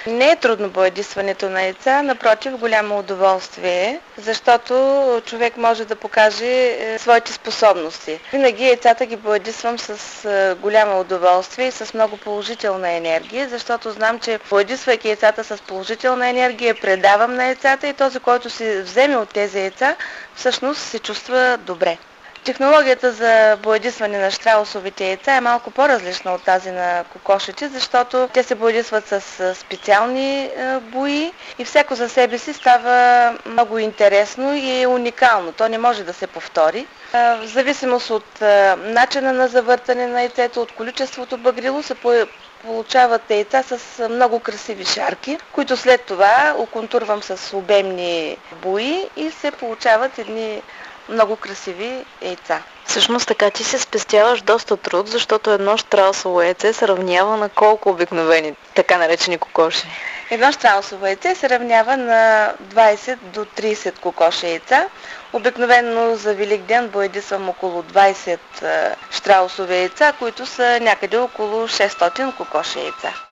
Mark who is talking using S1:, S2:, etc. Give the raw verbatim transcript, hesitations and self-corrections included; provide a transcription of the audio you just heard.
S1: Не е трудно боядисването на яйца, напротив, голямо удоволствие, защото човек може да покаже своите способности. Винаги яйцата ги боядисвам с голямо удоволствие и с много положителна енергия, защото знам, че боядисвайки яйцата с положителна енергия, предавам на яйцата и този, който се вземе от тези яйца, всъщност се чувства добре. Технологията за боядисване на щраусовите яйца е малко по-различна от тази на кокошите, защото те се боядисват с специални бои и всяко за себе си става много интересно и е уникално. То не може да се повтори. В зависимост от начина на завъртане на яйцето, от количеството багрило се получават яйца с много красиви шарки, които след това оконтурвам с обемни бои и се получават едни много красиви яйца.
S2: Всъщност така ти се спестяваш доста труд, защото едно щраусово яйце се равнява на колко обикновени, така наречени кокоши?
S1: Едно щраусово яйце се равнява на двайсет до трийсет кокоши яйца. Обикновено за Великден боядисвам около двайсет щраусови яйца, които са някъде около шестстотин кокоши яйца.